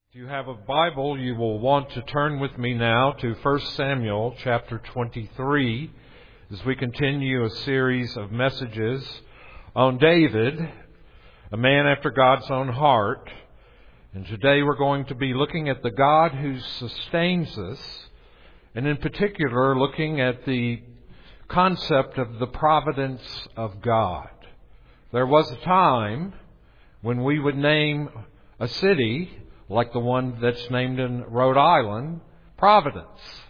If you have a Bible, you will want to turn with me now to 1 Samuel chapter 23 as we continue a series of messages on David, a man after God's own heart. And today we're going to be looking at the God who sustains us, and in particular looking at the concept of the providence of God. There was a time when we would name a city like the one that's named in Rhode Island, Providence.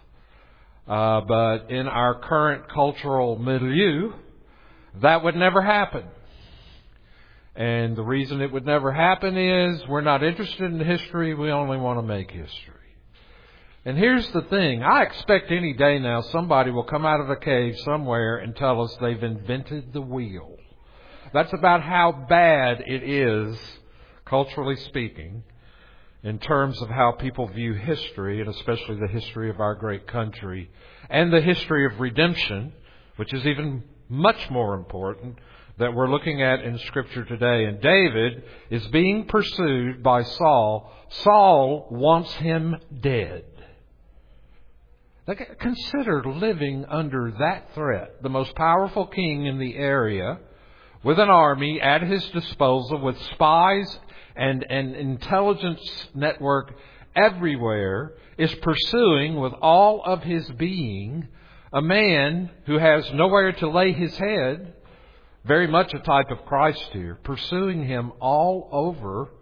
But in our current cultural milieu, that would never happen. And the reason it would never happen is we're not interested in history, we only want to make history. And here's the thing, I expect any day now somebody will come out of a cave somewhere and tell us they've invented the wheel. That's about how bad it is, culturally speaking, in terms of how people view history, and especially the history of our great country, and the history of redemption, which is even much more important, that we're looking at in Scripture today. And David is being pursued by Saul. Saul wants him dead. Consider living under that threat. The most powerful king in the area, with an army at his disposal, with spies and an intelligence network everywhere, is pursuing with all of his being a man who has nowhere to lay his head, very much a type of Christ here, pursuing him all over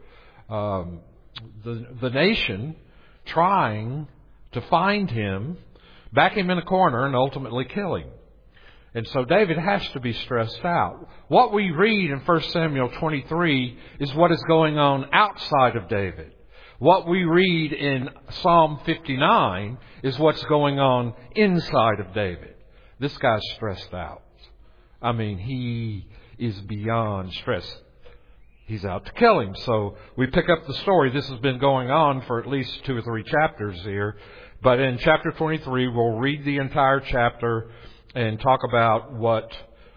the nation, trying to find him, back him in a corner, and ultimately kill him. And so David has to be stressed out. What we read in 1 Samuel 23 is what is going on outside of David. What we read in Psalm 59 is what's going on inside of David. This guy's stressed out. I mean, he is beyond stress. He's out to kill him. So we pick up the story. This has been going on for at least 2 or 3 chapters here. But in chapter 23, we'll read the entire chapter and talk about what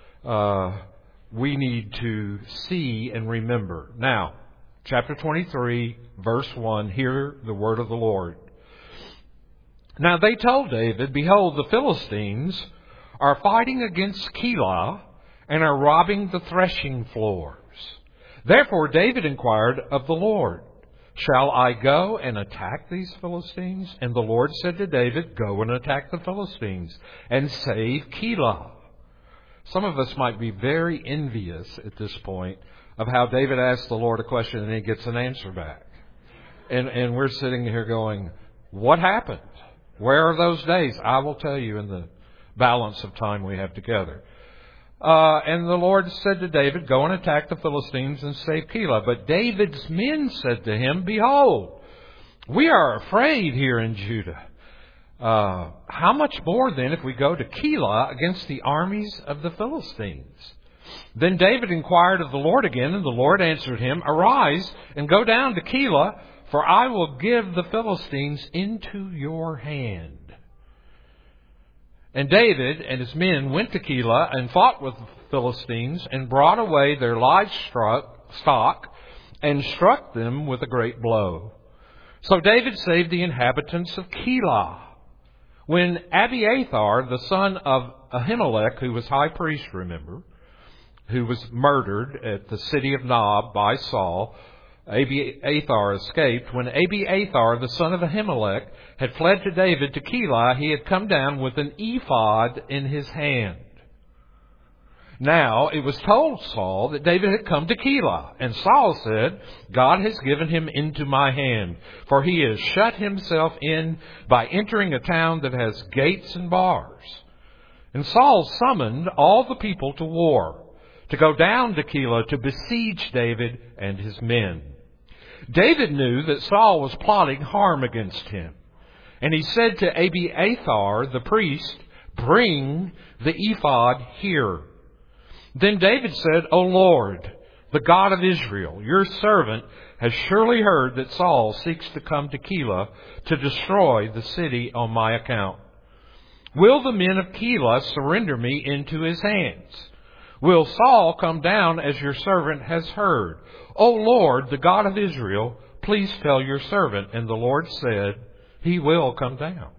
we need to see and remember. Now, chapter 23, verse 1, hear the word of the Lord. Now they told David, "Behold, the Philistines are fighting against Keilah and are robbing the threshing floors." Therefore David inquired of the Lord, "Shall I go and attack these Philistines?" And the Lord said to David, "Go and attack the Philistines and save Keilah." Some of us might be very envious at this point of how David asks the Lord a question and he gets an answer back. And we're sitting here going, what happened? Where are those days? I will tell you in the balance of time we have together. And the Lord said to David, "Go and attack the Philistines and save Keilah." But David's men said to him, "Behold, we are afraid here in Judah. How much more then if we go to Keilah against the armies of the Philistines?" Then David inquired of the Lord again, and the Lord answered him, "Arise and go down to Keilah, for I will give the Philistines into your hand." And David and his men went to Keilah and fought with the Philistines and brought away their livestock and struck them with a great blow. So David saved the inhabitants of Keilah. When Abiathar, the son of Ahimelech, who was high priest, remember, who was murdered at the city of Nob by Saul, Abiathar escaped. When Abiathar, the son of Ahimelech, had fled to David to Keilah, he had come down with an ephod in his hand. Now it was told Saul that David had come to Keilah, and Saul said, "God has given him into my hand, for he has shut himself in by entering a town that has gates and bars." And Saul summoned all the people to war, to go down to Keilah to besiege David and his men. David knew that Saul was plotting harm against him. And he said to Abiathar the priest, "Bring the ephod here." Then David said, "O Lord, the God of Israel, your servant has surely heard that Saul seeks to come to Keilah to destroy the city on my account. Will the men of Keilah surrender me into his hands? Will Saul come down as your servant has heard? O Lord, the God of Israel, please tell your servant. And the Lord said, he will come down.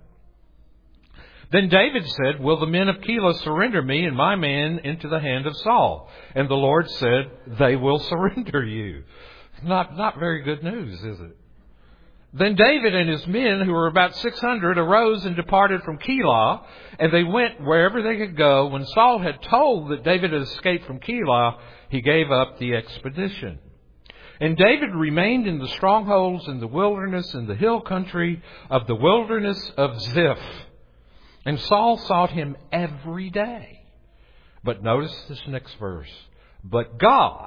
Then David said, will the men of Keilah surrender me and my men into the hand of Saul? And the Lord said, they will surrender you. Not very good news, is it? Then David and his men, who were about 600, arose and departed from Keilah, and they went wherever they could go. When Saul had told that David had escaped from Keilah, he gave up the expedition. And David remained in the strongholds in the wilderness, in the hill country of the wilderness of Ziph. And Saul sought him every day. But notice this next verse. But God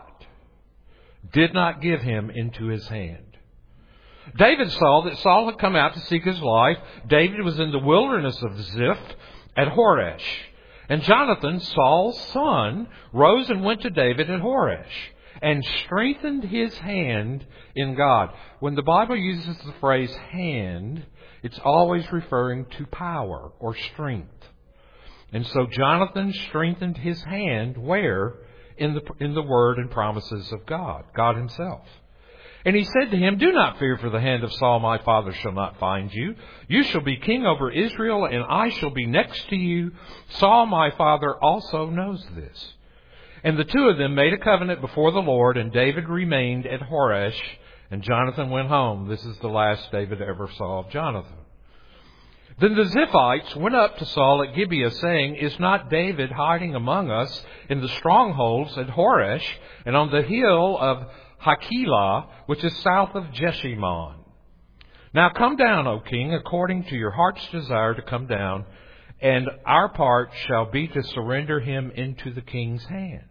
did not give him into his hand. David saw that Saul had come out to seek his life. David was in the wilderness of Ziph at Horesh. And Jonathan, Saul's son, rose and went to David at Horesh and strengthened his hand in God. When the Bible uses the phrase hand, it's always referring to power or strength. And so Jonathan strengthened his hand where? In the word and promises of God, God himself. And he said to him, do not fear, for the hand of Saul my father shall not find you. You shall be king over Israel, and I shall be next to you. Saul my father also knows this. And the two of them made a covenant before the Lord, and David remained at Horesh, and Jonathan went home. This is the last David ever saw of Jonathan. Then the Ziphites went up to Saul at Gibeah, saying, is not David hiding among us in the strongholds at Horesh, and on the hill of Hakilah, which is south of Jeshimon? Now come down, O king, according to your heart's desire to come down, and our part shall be to surrender him into the king's hand.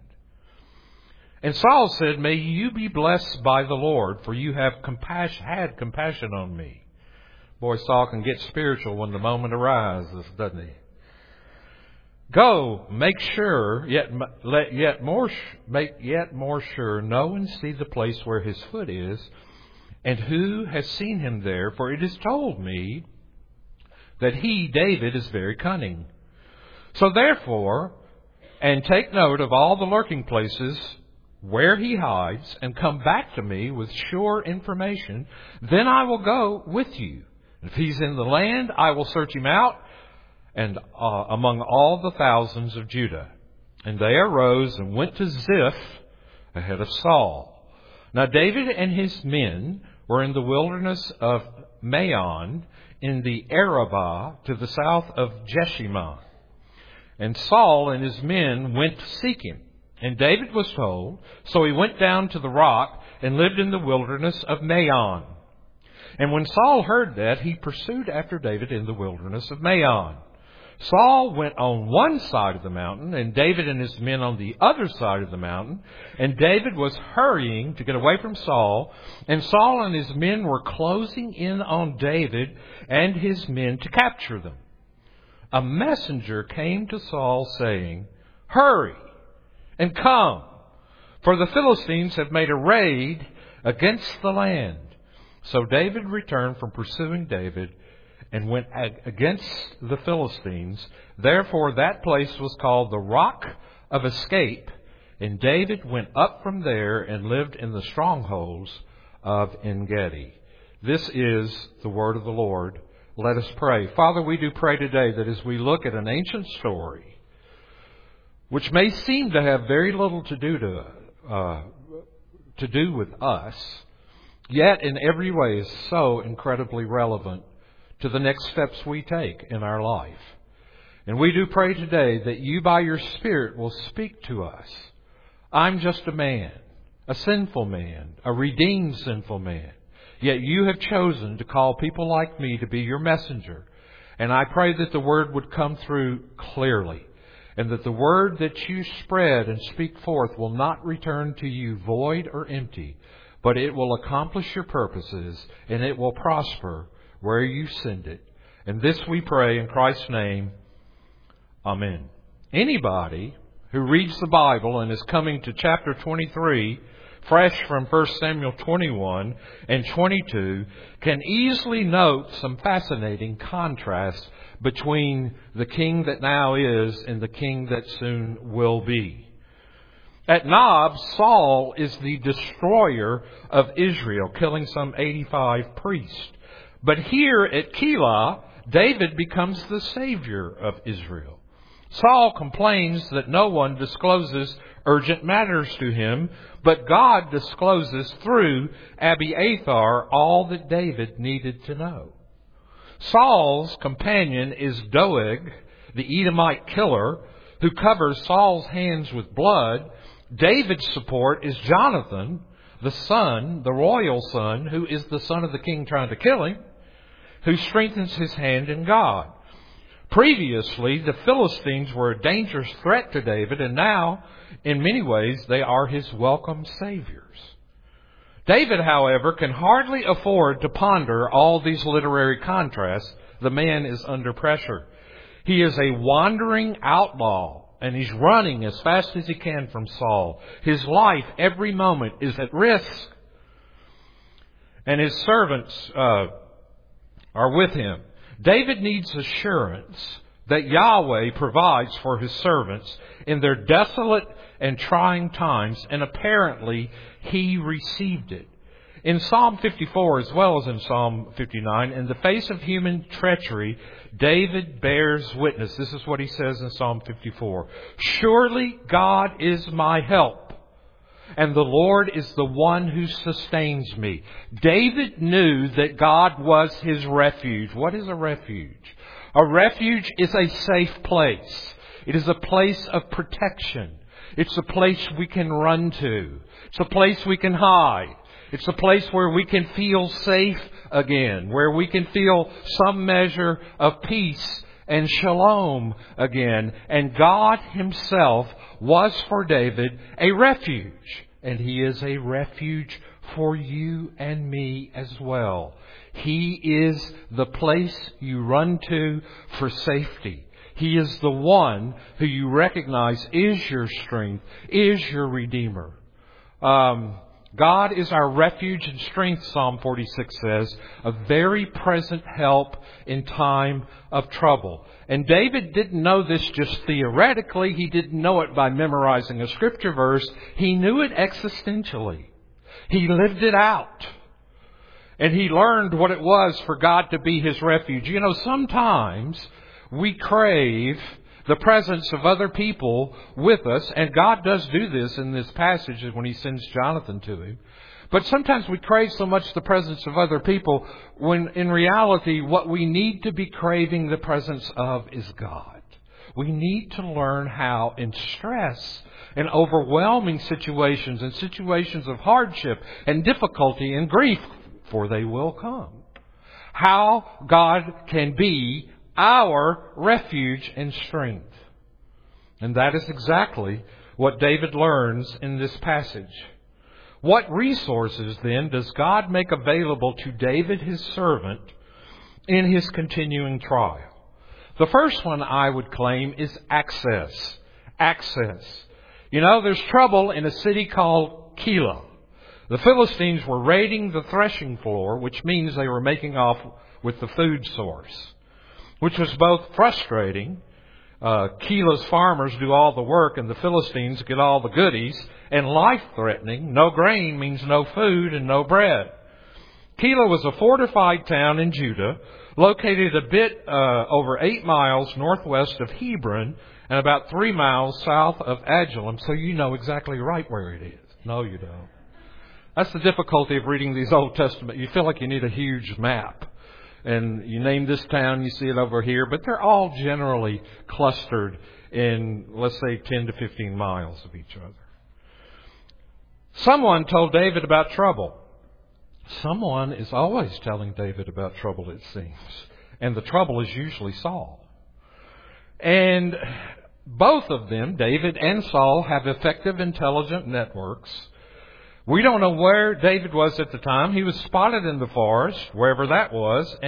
And Saul said, may you be blessed by the Lord, for you have had compassion on me. Boy, Saul can get spiritual when the moment arises, doesn't he? Go, make sure, make yet more sure, know and see the place where his foot is, and who has seen him there, for it is told me that he, David, is very cunning. So therefore, and take note of all the lurking places where he hides, and come back to me with sure information, then I will go with you. If he's in the land, I will search him out, and among all the thousands of Judah. And they arose and went to Ziph ahead of Saul. Now David and his men were in the wilderness of Maon, in the Arabah, to the south of Jeshimon. And Saul and his men went to seek him. And David was told, so he went down to the rock and lived in the wilderness of Maon. And when Saul heard that, he pursued after David in the wilderness of Maon. Saul went on one side of the mountain, and David and his men on the other side of the mountain. And David was hurrying to get away from Saul, and Saul and his men were closing in on David and his men to capture them. A messenger came to Saul saying, hurry and come, for the Philistines have made a raid against the land. So David returned from pursuing David and went against the Philistines. Therefore that place was called the Rock of Escape. And David went up from there and lived in the strongholds of En-Gedi. This is the word of the Lord. Let us pray. Father, we do pray today that as we look at an ancient story, which may seem to have very little to do with us, yet in every way is so incredibly relevant to the next steps we take in our life. And we do pray today that you by your Spirit will speak to us. I'm just a man, a sinful man, a redeemed sinful man. Yet you have chosen to call people like me to be your messenger. And I pray that the word would come through clearly, and that the word that you spread and speak forth will not return to you void or empty, but it will accomplish your purposes, and it will prosper where you send it. And this we pray in Christ's name. Amen. Anybody who reads the Bible and is coming to chapter 23, fresh from 1 Samuel 21 and 22, can easily note some fascinating contrasts between the king that now is and the king that soon will be. At Nob, Saul is the destroyer of Israel, killing some 85 priests. But here at Keilah, David becomes the savior of Israel. Saul complains that no one discloses urgent matters to him, but God discloses through Abiathar all that David needed to know. Saul's companion is Doeg, the Edomite killer, who covers Saul's hands with blood. David's support is Jonathan, the son, the royal son, who is the son of the king trying to kill him, who strengthens his hand in God. Previously, the Philistines were a dangerous threat to David, and now, in many ways, they are his welcome saviors. David, however, can hardly afford to ponder all these literary contrasts. The man is under pressure. He is a wandering outlaw, and he's running as fast as he can from Saul. His life, every moment, is at risk. And his servants are with him. David needs assurance that Yahweh provides for his servants in their desolate and trying times, and apparently he received it. In Psalm 54 as well as in Psalm 59, in the face of human treachery, David bears witness. This is what he says in Psalm 54. Surely God is my help, and the Lord is the one who sustains me. David knew that God was his refuge. What is a refuge? A refuge is a safe place. It is a place of protection. It's a place we can run to. It's a place we can hide. It's a place where we can feel safe again, where we can feel some measure of peace and shalom again. And God himself was for David a refuge. And he is a refuge for you and me as well. He is the place you run to for safety. He is the one who you recognize is your strength, is your Redeemer. God is our refuge and strength, Psalm 46 says, a very present help in time of trouble. And David didn't know this just theoretically. He didn't know it by memorizing a scripture verse. He knew it existentially. He lived it out. And he learned what it was for God to be his refuge. You know, sometimes we crave the presence of other people with us, and God does do this in this passage when he sends Jonathan to him. But sometimes we crave so much the presence of other people when in reality what we need to be craving the presence of is God. We need to learn how in stress and overwhelming situations and situations of hardship and difficulty and grief, for they will come, how God can be our refuge and strength. And that is exactly what David learns in this passage. What resources then does God make available to David, his servant, in his continuing trial? The first one I would claim is access. Access. You know, there's trouble in a city called Keilah. The Philistines were raiding the threshing floor, which means they were making off with the food source, which was both frustrating. Keilah's farmers do all the work and the Philistines get all the goodies, and life-threatening. No grain means no food and no bread. Keilah was a fortified town in Judah, located a bit over 8 miles northwest of Hebron and about 3 miles south of Adullam, so you know exactly right where it is. No, you don't. That's the difficulty of reading these Old Testament. You feel like you need a huge map. And you name this town, you see it over here, but they're all generally clustered in, let's say, 10 to 15 miles of each other. Someone told David about trouble. Someone is always telling David about trouble, it seems. And the trouble is usually Saul. And both of them, David and Saul, have effective, intelligent networks. We don't know where David was at the time. He was spotted in the forest, wherever that was, and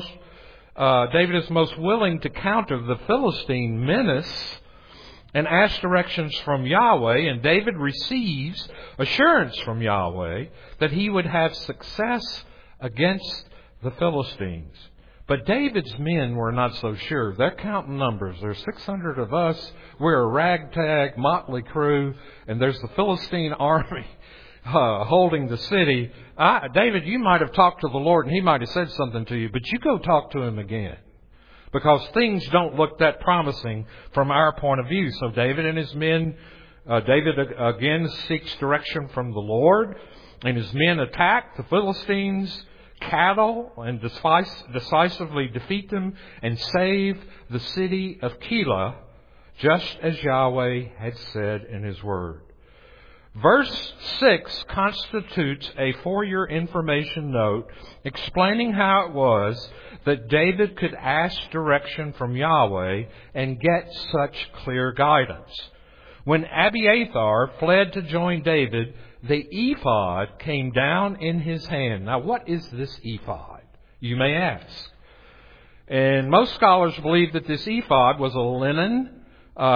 David is most willing to counter the Philistine menace and ask directions from Yahweh, and David receives assurance from Yahweh that he would have success against the Philistines. But David's men were not so sure. They're counting numbers. There's 600 of us. We're a ragtag, motley crew. And there's the Philistine army holding the city. David, you might have talked to the Lord and He might have said something to you, but you go talk to Him again. Because things don't look that promising from our point of view. So David and his men, David again seeks direction from the Lord. And his men attack the Philistines' cattle and decisively defeat them and save the city of Keilah, just as Yahweh had said in His Word. Verse 6 constitutes a for-your information note explaining how it was that David could ask direction from Yahweh and get such clear guidance. When Abiathar fled to join David, the ephod came down in his hand. Now, what is this ephod, you may ask? And most scholars believe that this ephod was a linen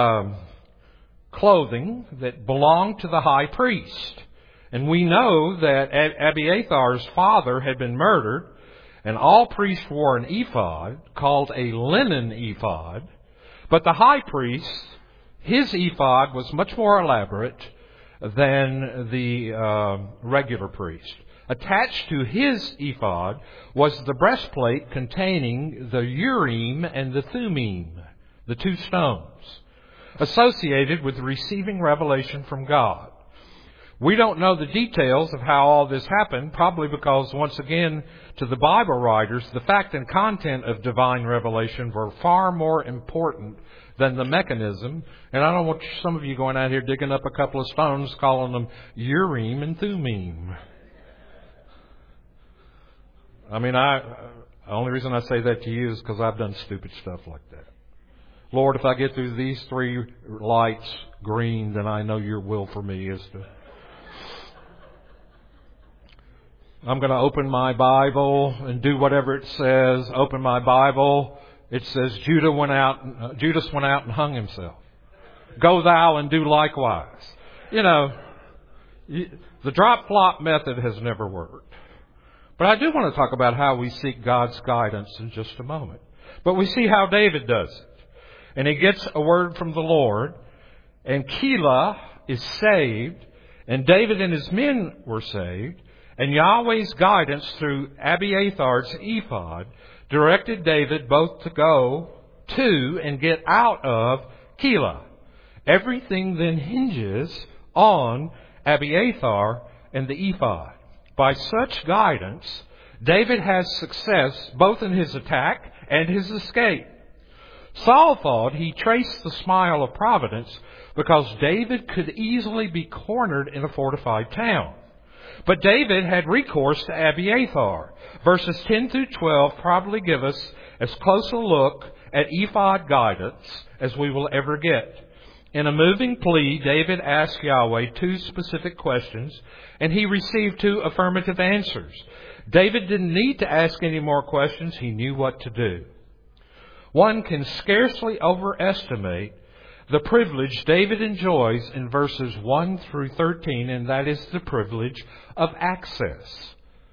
clothing that belonged to the high priest. And we know that Abiathar's father had been murdered, and all priests wore an ephod called a linen ephod. But the high priest, his ephod was much more elaborate than the regular priest. Attached to his ephod was the breastplate containing the Urim and the Thummim, the two stones, associated with receiving revelation from God. We don't know the details of how all this happened, probably because, once again, to the Bible writers, the fact and content of divine revelation were far more important than the mechanism. And I don't want some of you going out here digging up a couple of stones, calling them Urim and Thummim. I mean, the only reason I say that to you is because I've done stupid stuff like that. Lord, if I get through these 3 lights green, then I know Your will for me is to... I'm going to open my Bible and do whatever it says. Open my Bible. It says Judas went out and hung himself. Go thou and do likewise. You know, the drop-flop method has never worked. But I do want to talk about how we seek God's guidance in just a moment. But we see how David does it. And he gets a word from the Lord, and Keilah is saved, and David and his men were saved, and Yahweh's guidance through Abiathar's ephod directed David both to go to and get out of Keilah. Everything then hinges on Abiathar and the ephod. By such guidance, David has success both in his attack and his escape. Saul thought he traced the smile of providence because David could easily be cornered in a fortified town. But David had recourse to Abiathar. Verses 10 through 12 probably give us as close a look at ephod guidance as we will ever get. In a moving plea, David asked Yahweh 2 specific questions, and he received 2 affirmative answers. David didn't need to ask any more questions. He knew what to do. One can scarcely overestimate the privilege David enjoys in verses 1 through 13, and that is the privilege of access.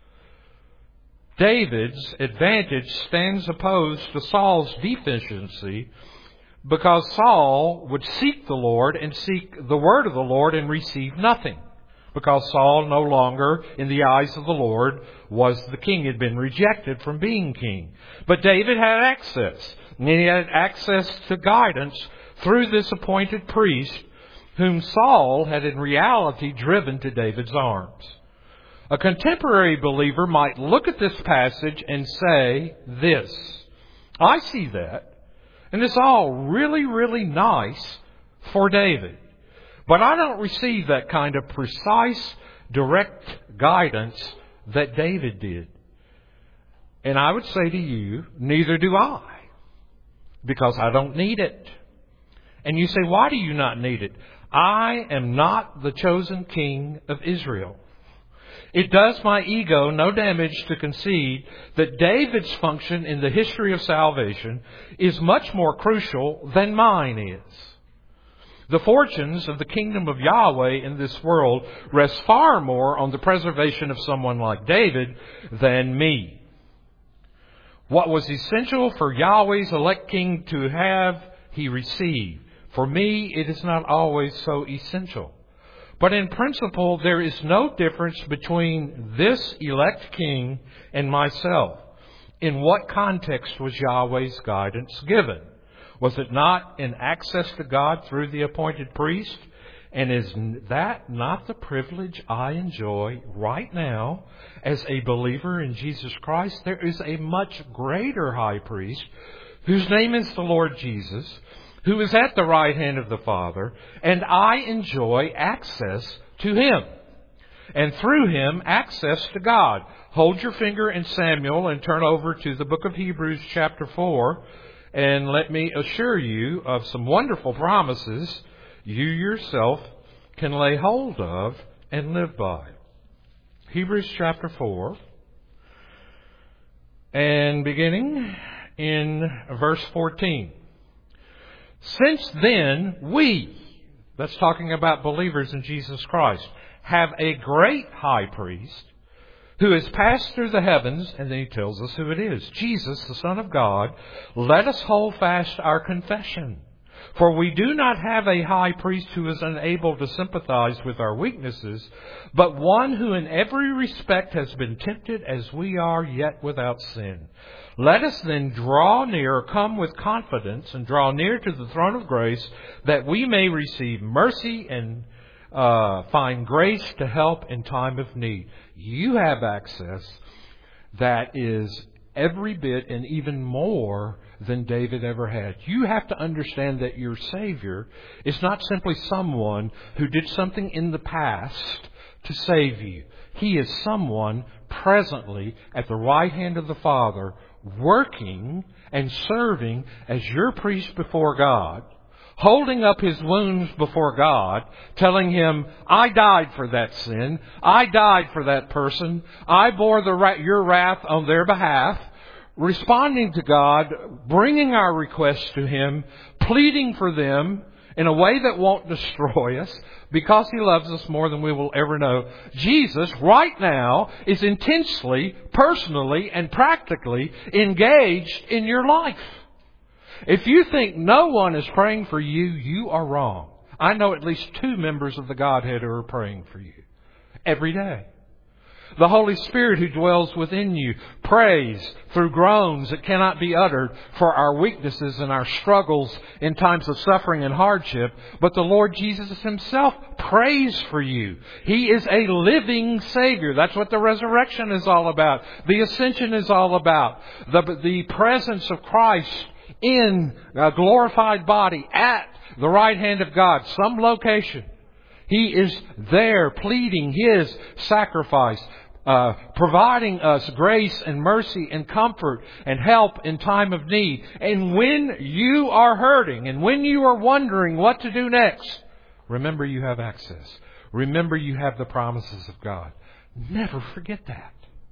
David's advantage stands opposed to Saul's deficiency because Saul would seek the Lord and seek the word of the Lord and receive nothing. Because Saul no longer, in the eyes of the Lord, was the king. He had been rejected from being king. But David had access. And he had access to guidance through this appointed priest whom Saul had in reality driven to David's arms. A contemporary believer might look at this passage and say this: I see that, and it's all really, really nice for David. But I don't receive that kind of precise, direct guidance that David did. And I would say to you, neither do I, because I don't need it. And you say, why do you not need it? I am not the chosen king of Israel. It does my ego no damage to concede that David's function in the history of salvation is much more crucial than mine is. The fortunes of the kingdom of Yahweh in this world rest far more on the preservation of someone like David than me. What was essential for Yahweh's elect king to have, he received. For me, it is not always so essential. But in principle, there is no difference between this elect king and myself. In what context was Yahweh's guidance given? Was it not in access to God through the appointed priest? And is that not the privilege I enjoy right now as a believer in Jesus Christ? There is a much greater high priest whose name is the Lord Jesus, who is at the right hand of the Father, and I enjoy access to Him, and through Him access to God. Hold your finger in Samuel and turn over to the book of Hebrews chapter 4, and let me assure you of some wonderful promises you yourself can lay hold of and live by. Hebrews chapter 4, and beginning in verse 14. Since then, we, that's talking about believers in Jesus Christ, have a great high priest who has passed through the heavens, and then he tells us who it is. Jesus, the Son of God. Let us hold fast our confession. For we do not have a high priest who is unable to sympathize with our weaknesses, but one who in every respect has been tempted as we are, yet without sin. Let us then draw near, come with confidence, and draw near to the throne of grace, that we may receive mercy and find grace to help in time of need. You have access that is every bit and even more than David ever had. You have to understand that your Savior is not simply someone who did something in the past to save you. He is someone presently at the right hand of the Father, working and serving as your priest before God, holding up His wounds before God, telling Him, I died for that sin. I died for that person. I bore your wrath on their behalf. Responding to God, bringing our requests to Him, pleading for them in a way that won't destroy us, because He loves us more than we will ever know. Jesus, right now, is intensely, personally, and practically engaged in your life. If you think no one is praying for you, you are wrong. I know at least 2 members of the Godhead who are praying for you every day. The Holy Spirit who dwells within you prays through groans that cannot be uttered for our weaknesses and our struggles in times of suffering and hardship. But the Lord Jesus Himself prays for you. He is a living Savior. That's what the resurrection is all about. The ascension is all about. The presence of Christ in a glorified body at the right hand of God, some location. He is there pleading His sacrifice, providing us grace and mercy and comfort and help in time of need. And when you are hurting and when you are wondering what to do next, remember you have access. Remember you have the promises of God. Never forget that.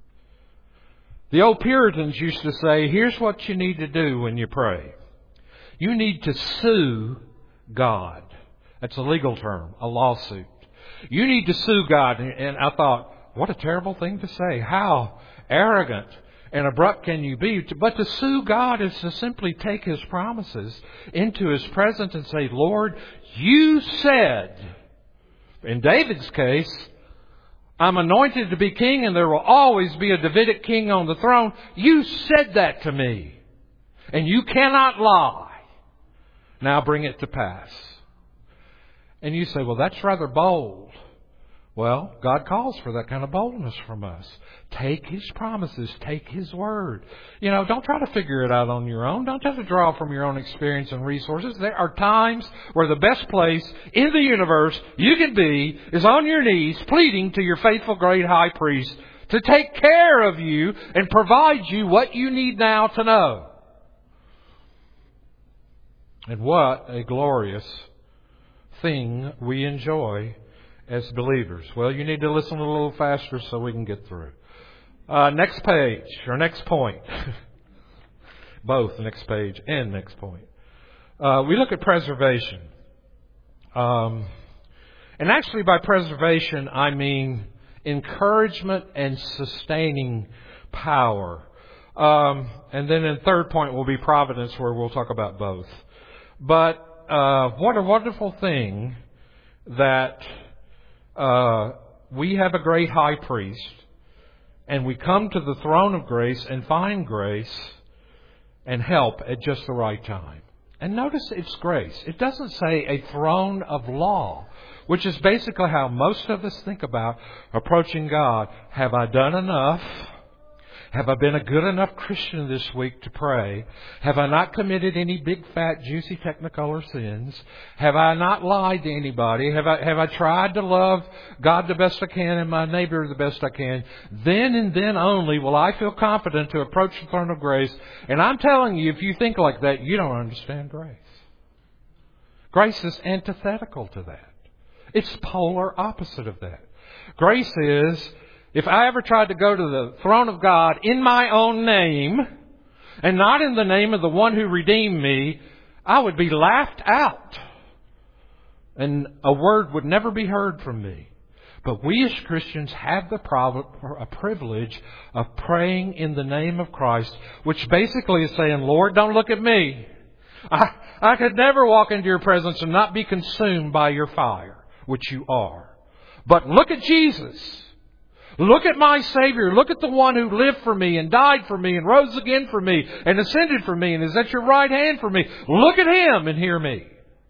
The old Puritans used to say, here's what you need to do when you pray. You need to sue God. That's a legal term, a lawsuit. You need to sue God. And I thought, what a terrible thing to say. How arrogant and abrupt can you be? But to sue God is to simply take His promises into His presence and say, Lord, you said, in David's case, I'm anointed to be king and there will always be a Davidic king on the throne. You said that to me. And you cannot lie. Now bring it to pass. And you say, well, that's rather bold. Well, God calls for that kind of boldness from us. Take His promises. Take His word. Don't try to figure it out on your own. Don't try to draw from your own experience and resources. There are times where the best place in the universe you can be is on your knees pleading to your faithful great high priest to take care of you and provide you what you need now to know. And what a glorious thing we enjoy as believers. Well, you need to listen a little faster so we can get through. Next page, or next point. Both next page and next point. We look at preservation. And actually by preservation, I mean encouragement and sustaining power. And then in third point will be providence, where we'll talk about both. But what a wonderful thing that we have a great high priest, and we come to the throne of grace and find grace and help at just the right time. And notice it's grace. It doesn't say a throne of law, which is basically how most of us think about approaching God. Have I done enough? Have I been a good enough Christian this week to pray? Have I not committed any big, fat, juicy Technicolor sins? Have I not lied to anybody? Have I tried to love God the best I can and my neighbor the best I can? Then and then only will I feel confident to approach the throne of grace. And I'm telling you, if you think like that, you don't understand grace. Grace is antithetical to that. It's polar opposite of that. Grace is, if I ever tried to go to the throne of God in my own name, and not in the name of the one who redeemed me, I would be laughed out. And a word would never be heard from me. But we as Christians have the privilege of praying in the name of Christ, which basically is saying, Lord, don't look at me. I could never walk into your presence and not be consumed by your fire, which you are. But look at Jesus. Look at my Savior. Look at the one who lived for me and died for me and rose again for me and ascended for me and is at your right hand for me. Look at Him and hear me.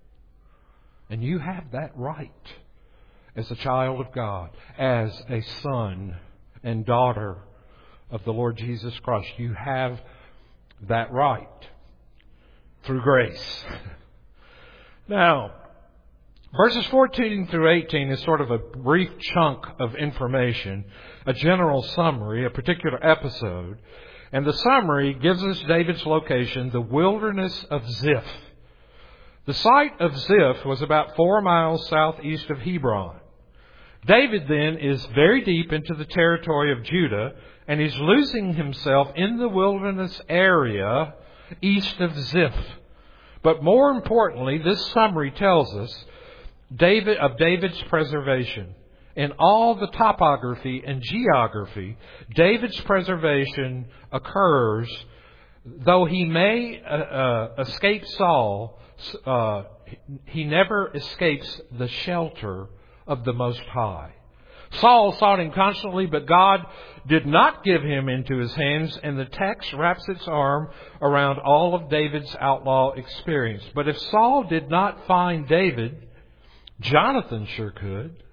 And you have that right as a child of God, as a son and daughter of the Lord Jesus Christ. You have that right through grace. Now, verses 14 through 18 is sort of a brief chunk of information, a general summary, a particular episode. And the summary gives us David's location, the wilderness of Ziph. The site of Ziph was about 4 miles southeast of Hebron. David then is very deep into the territory of Judah, and he's losing himself in the wilderness area east of Ziph. But more importantly, this summary tells us David's preservation. In all the topography and geography, David's preservation occurs. Though he may escape Saul, he never escapes the shelter of the Most High. Saul sought him constantly, but God did not give him into his hands, and the text wraps its arm around all of David's outlaw experience. But if Saul did not find David, Jonathan sure could.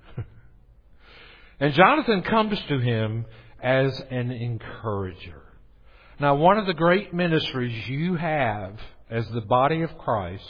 And Jonathan comes to him as an encourager. Now, one of the great ministries you have as the body of Christ,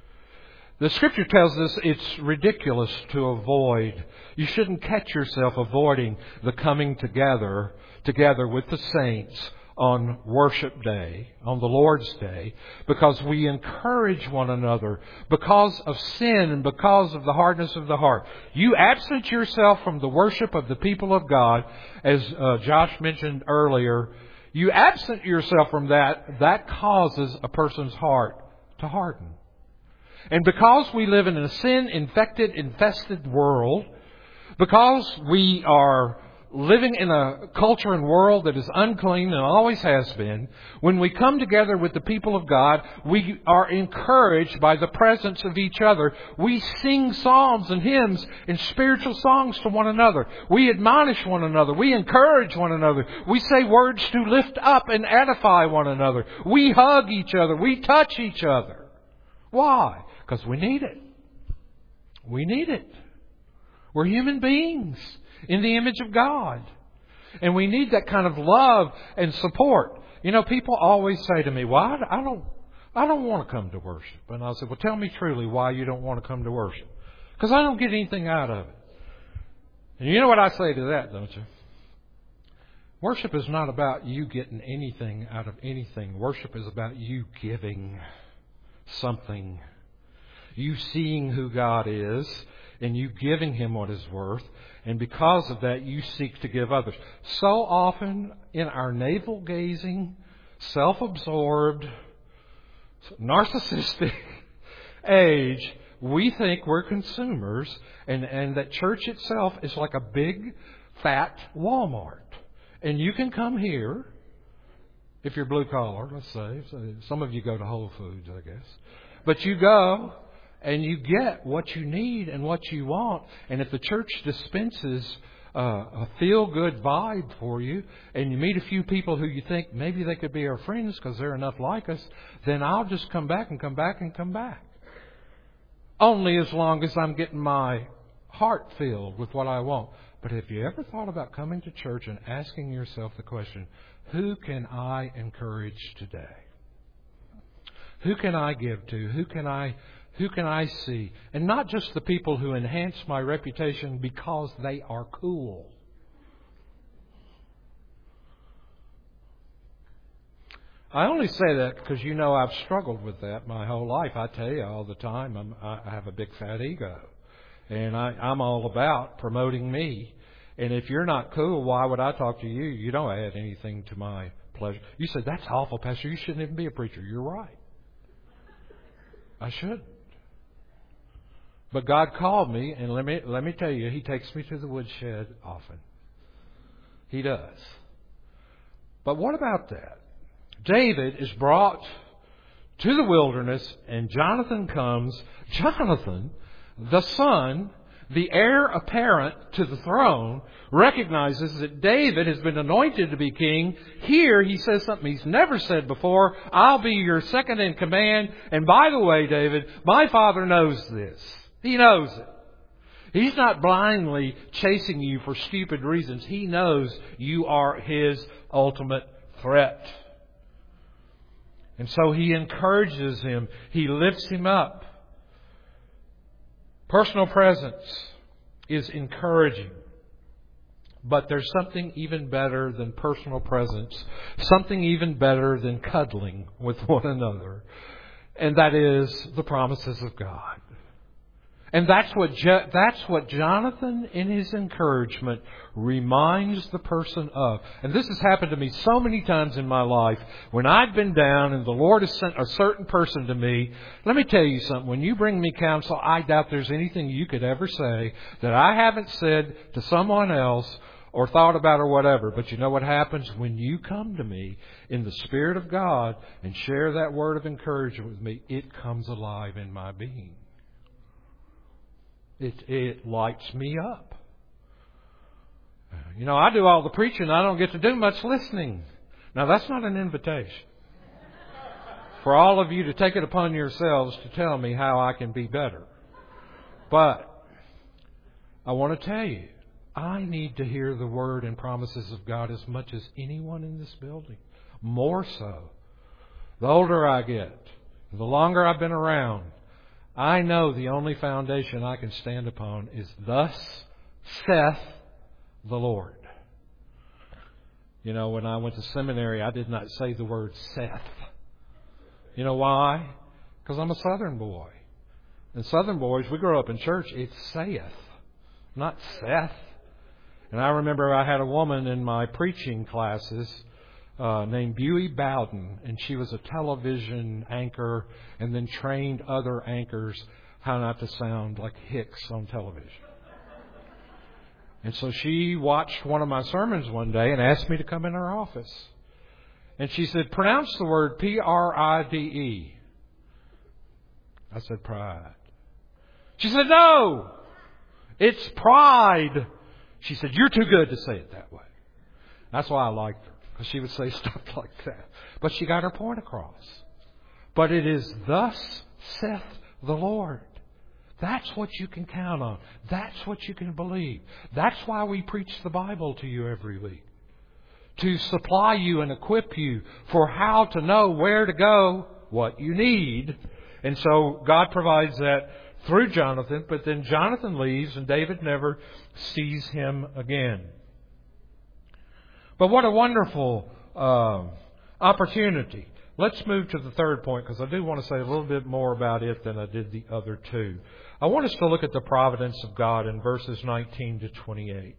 the Scripture tells us it's ridiculous to avoid. You shouldn't catch yourself avoiding the coming together with the saints on worship day, on the Lord's Day, because we encourage one another because of sin and because of the hardness of the heart. You absent yourself from the worship of the people of God, as Josh mentioned earlier, you absent yourself from that causes a person's heart to harden. And because we live in a sin-infected, infested world, because we are living in a culture and world that is unclean and always has been, when we come together with the people of God, we are encouraged by the presence of each other. We sing psalms and hymns and spiritual songs to one another. We admonish one another. We encourage one another. We say words to lift up and edify one another. We hug each other. We touch each other. Why? Because we need it. We need it. We're human beings in the image of God. And we need that kind of love and support. You know, people always say to me, well, I don't want to come to worship. And I'll say, well, tell me truly why you don't want to come to worship. Because I don't get anything out of it. And you know what I say to that, don't you? Worship is not about you getting anything out of anything. Worship is about you giving something. You seeing who God is and you giving Him what is worth. And because of that, you seek to give others. So often in our navel-gazing, self-absorbed, narcissistic age, we think we're consumers and that church itself is like a big, fat Walmart. And you can come here If you're blue collar, let's say. So some of you go to Whole Foods, I guess. But you go and you get what you need and what you want. And if the church dispenses a feel-good vibe for you, and you meet a few people who you think maybe they could be our friends because they're enough like us, then I'll just come back and come back and come back. Only as long as I'm getting my heart filled with what I want. But have you ever thought about coming to church and asking yourself the question, who can I encourage today? Who can I give to? Who can I see? And not just the people who enhance my reputation because they are cool. I only say that because you know I've struggled with that my whole life. I tell you all the time, I have a big fat ego. And I'm all about promoting me. And if you're not cool, why would I talk to you? You don't add anything to my pleasure. You said, that's awful, Pastor. You shouldn't even be a preacher. You're right. I shouldn't. But God called me, and let me tell you, He takes me to the woodshed often. He does. But what about that? David is brought to the wilderness, and Jonathan comes. Jonathan, the son, the heir apparent to the throne, recognizes that David has been anointed to be king. Here he says something he's never said before. I'll be your second in command. And by the way, David, my father knows this. He knows it. He's not blindly chasing you for stupid reasons. He knows you are his ultimate threat. And so he encourages him. He lifts him up. Personal presence is encouraging. But there's something even better than personal presence. Something even better than cuddling with one another. And that is the promises of God. And that's what Jonathan, in his encouragement, reminds the person of. And this has happened to me so many times in my life. When I've been down and the Lord has sent a certain person to me, let me tell you something. When you bring me counsel, I doubt there's anything you could ever say that I haven't said to someone else or thought about or whatever. But you know what happens? When you come to me in the Spirit of God and share that word of encouragement with me, it comes alive in my being. It lights me up. You know, I do all the preaching. I don't get to do much listening. Now, that's not an invitation for all of you to take it upon yourselves to tell me how I can be better. But I want to tell you, I need to hear the word and promises of God as much as anyone in this building. More so. The older I get, the longer I've been around, I know the only foundation I can stand upon is thus saith the Lord. You know, when I went to seminary, I did not say the word saith. You know why? Because I'm a Southern boy. And Southern boys, we grow up in church, it's saith, not saith. And I remember I had a woman in my preaching classes named Buey Bowden, and she was a television anchor and then trained other anchors how not to sound like Hicks on television. And so she watched one of my sermons one day and asked me to come in her office. And she said, pronounce the word P-R-I-D-E. I said, pride. She said, no, it's pride. She said, you're too good to say it that way. That's why I liked her. Because she would say stuff like that. But she got her point across. But it is thus saith the Lord. That's what you can count on. That's what you can believe. That's why we preach the Bible to you every week. To supply you and equip you for how to know where to go, what you need. And so God provides that through Jonathan. But then Jonathan leaves and David never sees him again. But what a wonderful opportunity. Let's move to the third point, because I do want to say a little bit more about it than I did the other two. I want us to look at the providence of God in verses 19 to 28.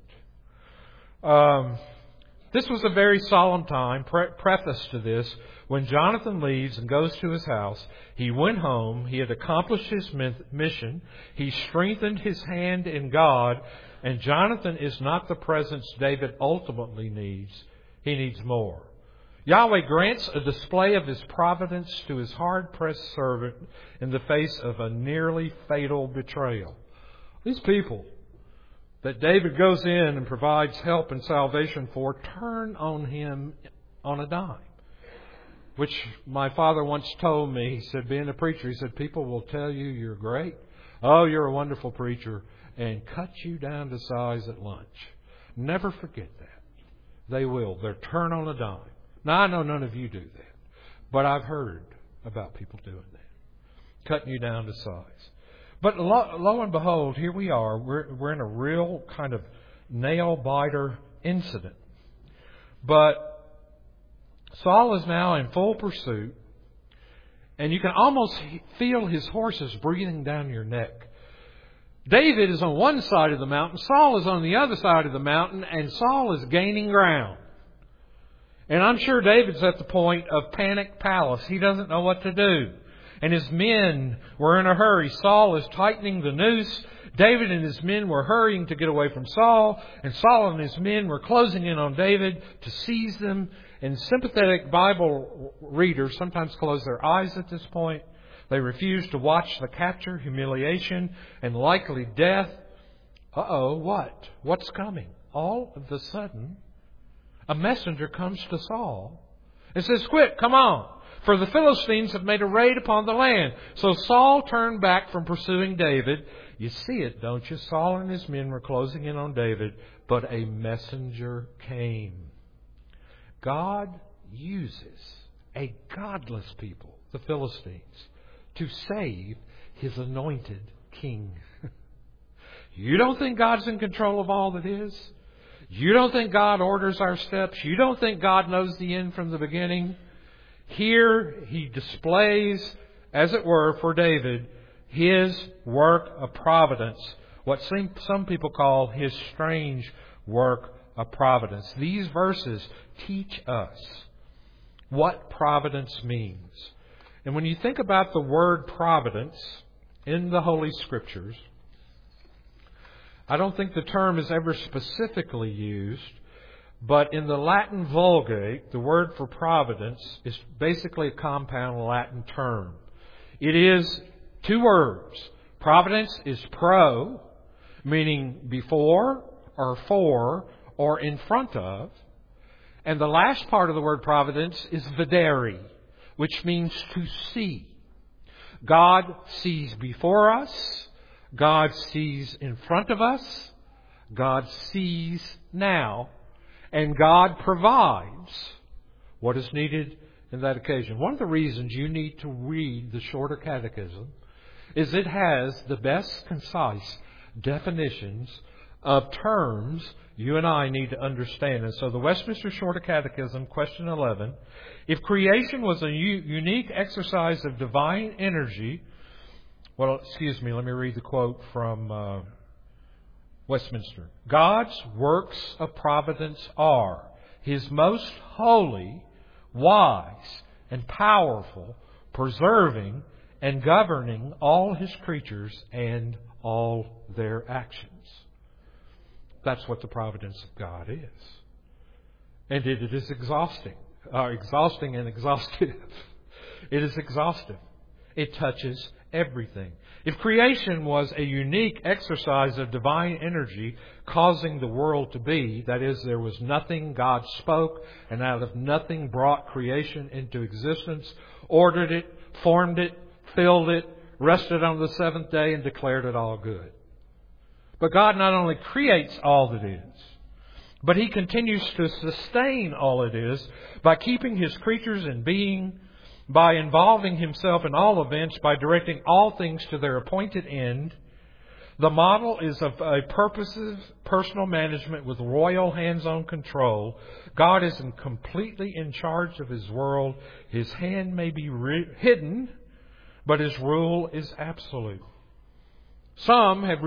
This was a very solemn time, preface to this. When Jonathan leaves and goes to his house, he went home, he had accomplished his mission, he strengthened his hand in God, and Jonathan is not the presence David ultimately needs. He needs more. Yahweh grants a display of His providence to His hard-pressed servant in the face of a nearly fatal betrayal. These people that David goes in and provides help and salvation for turn on him on a dime. Which my father once told me, he said, being a preacher, he said, people will tell you you're great. Oh, you're a wonderful preacher. And cut you down to size at lunch. Never forget that. They will. They'll turn on a dime. Now, I know none of you do that. But I've heard about people doing that. Cutting you down to size. But lo and behold, here we are. We're in a real kind of nail-biter incident. But Saul is now in full pursuit, and you can almost feel his horses breathing down your neck. David is on one side of the mountain, Saul is on the other side of the mountain, and Saul is gaining ground. And I'm sure David's at the point of panic palace. He doesn't know what to do. And his men were in a hurry. Saul is tightening the noose. David and his men were hurrying to get away from Saul. And Saul and his men were closing in on David to seize them. And sympathetic Bible readers sometimes close their eyes at this point. They refuse to watch the capture, humiliation, and likely death. What? What's coming? All of a sudden, a messenger comes to Saul and says, quick, come on, for the Philistines have made a raid upon the land. So Saul turned back from pursuing David. You see it, don't you? Saul and his men were closing in on David, but a messenger came. God uses a godless people, the Philistines, to save His anointed king. You don't think God's in control of all that is? You don't think God orders our steps? You don't think God knows the end from the beginning? Here He displays, as it were, for David, His work of providence. What some people call His strange work of providence. These verses teach us what providence means. And when you think about the word providence in the Holy Scriptures, I don't think the term is ever specifically used, but in the Latin Vulgate, the word for providence is basically a compound Latin term. It is two words. Providence is pro, meaning before or for or in front of. And the last part of the word providence is videre, which means to see. God sees before us. God sees in front of us. God sees now. And God provides what is needed in that occasion. One of the reasons you need to read the Shorter Catechism is it has the best concise definitions of terms you and I need to understand. And so the Westminster Shorter Catechism, question 11, if creation was a unique exercise of divine energy, let me read the quote from Westminster. God's works of providence are His most holy, wise, and powerful, preserving and governing all His creatures and all their actions. That's what the providence of God is. And it is exhausting and exhaustive. It is exhaustive. It touches everything. If creation was a unique exercise of divine energy causing the world to be, that is, there was nothing, God spoke, and out of nothing brought creation into existence, ordered it, formed it, filled it, rested on the seventh day, and declared it all good. But God not only creates all that is, but He continues to sustain all it is by keeping His creatures in being, by involving Himself in all events, by directing all things to their appointed end. The model is of a purposive personal management with royal hands-on control. God is completely in charge of His world. His hand may be hidden, but His rule is absolute. Some have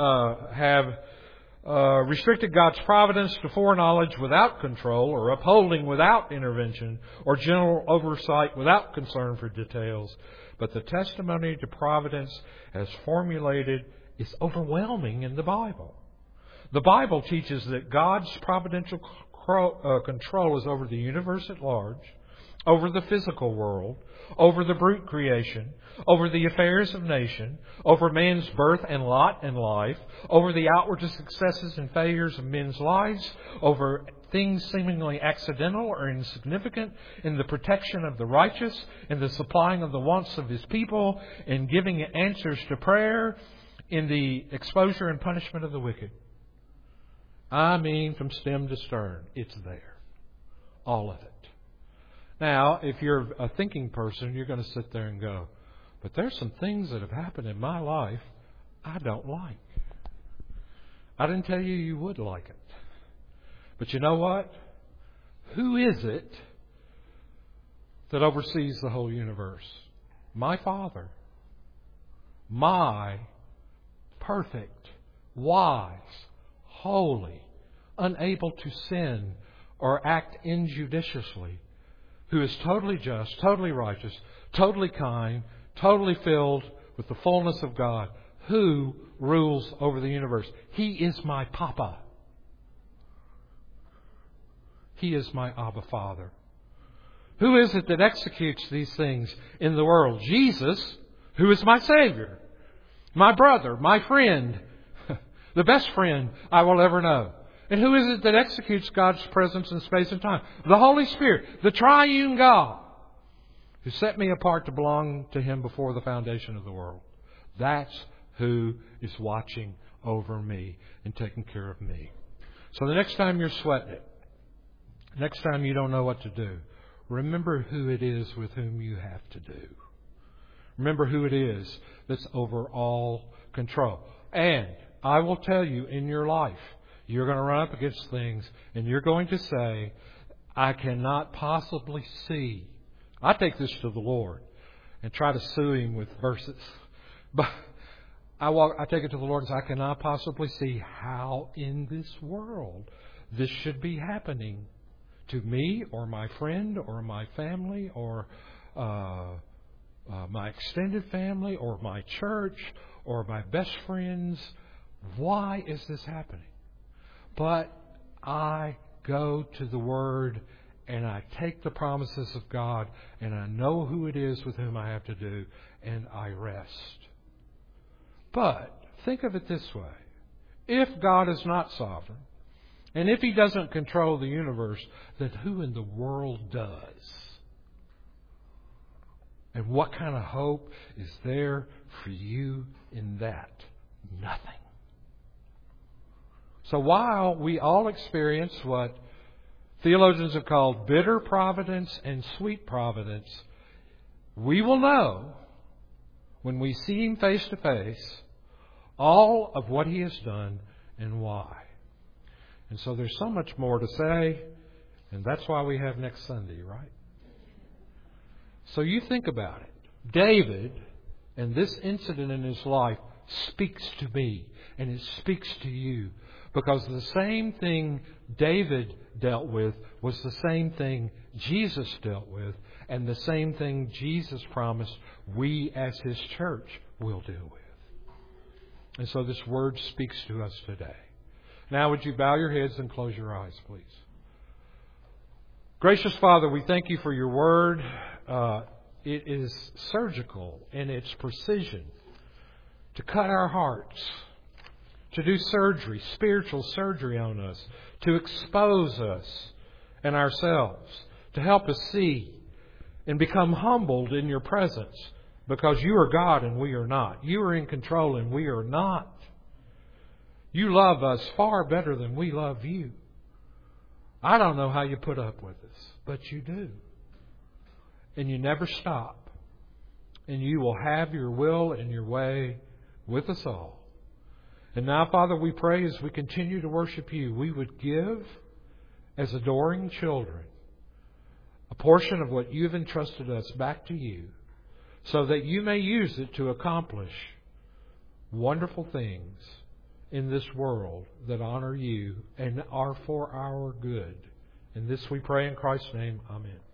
restricted God's providence to foreknowledge without control, or upholding without intervention, or general oversight without concern for details. But the testimony to providence as formulated is overwhelming in the Bible. The Bible teaches that God's providential control is over the universe at large, over the physical world, over the brute creation, over the affairs of nation, over man's birth and lot in life, over the outward successes and failures of men's lives, over things seemingly accidental or insignificant, in the protection of the righteous, in the supplying of the wants of His people, in giving answers to prayer, in the exposure and punishment of the wicked. I mean, from stem to stern, it's there. All of it. Now, if you're a thinking person, you're going to sit there and go, but there's some things that have happened in my life I don't like. I didn't tell you would like it. But you know what? Who is it that oversees the whole universe? My Father. My perfect, wise, holy, unable to sin or act injudiciously, who is totally just, totally righteous, totally kind, totally filled with the fullness of God, who rules over the universe. He is my Papa. He is my Abba Father. Who is it that executes these things in the world? Jesus, who is my Savior, my brother, my friend, the best friend I will ever know. And who is it that executes God's presence in space and time? The Holy Spirit, the triune God, who set me apart to belong to Him before the foundation of the world. That's who is watching over me and taking care of me. So the next time you're sweating it, next time you don't know what to do, remember who it is with whom you have to do. Remember who it is that's over all control. And I will tell you, in your life, you're going to run up against things and you're going to say, I cannot possibly see. I take this to the Lord and try to sue Him with verses. But I take it to the Lord and say, I cannot possibly see how in this world this should be happening to me or my friend or my family or my extended family or my church or my best friends. Why is this happening? But I go to the Word and I take the promises of God and I know who it is with whom I have to do and I rest. But think of it this way. If God is not sovereign and if He doesn't control the universe, then who in the world does? And what kind of hope is there for you in that? Nothing. So while we all experience what theologians have called bitter providence and sweet providence, we will know when we see Him face to face all of what He has done and why. And so there's so much more to say, and that's why we have next Sunday, right? So you think about it. David and this incident in his life speaks to me, and it speaks to you. Because the same thing David dealt with was the same thing Jesus dealt with, and the same thing Jesus promised we as His church will deal with. And so this Word speaks to us today. Now would you bow your heads and close your eyes, please. Gracious Father, we thank You for Your Word. It is surgical in its precision to cut our hearts, to do surgery, spiritual surgery on us, to expose us and ourselves, to help us see and become humbled in Your presence, because You are God and we are not. You are in control and we are not. You love us far better than we love You. I don't know how You put up with us, but You do. And You never stop. And You will have Your will and Your way with us all. And now, Father, we pray as we continue to worship You, we would give as adoring children a portion of what You've entrusted us back to You, so that You may use it to accomplish wonderful things in this world that honor You and are for our good. And this we pray in Christ's name. Amen.